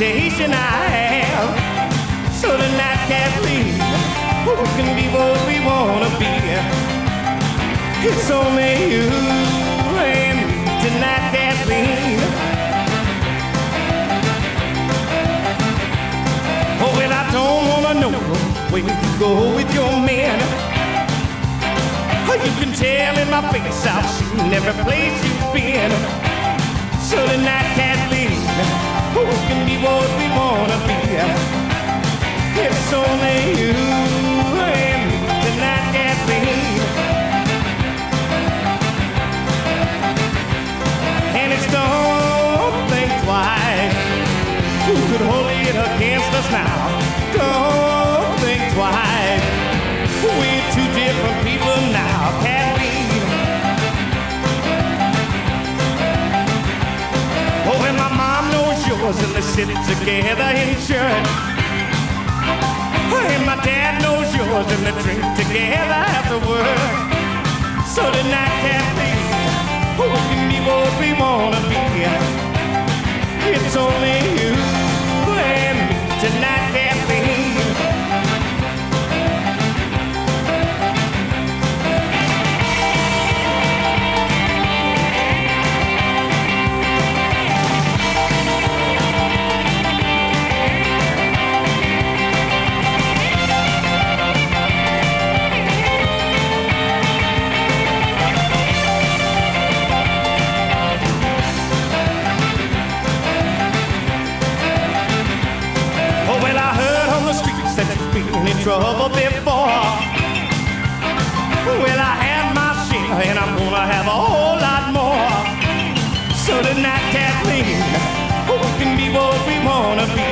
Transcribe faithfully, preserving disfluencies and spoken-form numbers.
reputation I have. So tonight, Kathleen, who can be what we wanna be? It's only you and me tonight, Kathleen. Oh, well, I don't wanna know where you go with your man. Oh, you can tell in my face I've seen every place you've been. So tonight, Kathleen, who can be what we wanna be? It's only you and me tonight, Kathleen. And it's don't think twice. Who could hold it against us now? Don't think twice. We're two different people now, Kathleen. Oh, and my mom knows yours, and they sit together in church. And my dad knows yours, and they drink together after work. So tonight, Kathleen, who can be what we wanna be? It's only you and me tonight, Kathleen. In trouble before. Well, I had my share, and I'm gonna have a whole lot more. So tonight, Kathleen, who can be what we wanna be?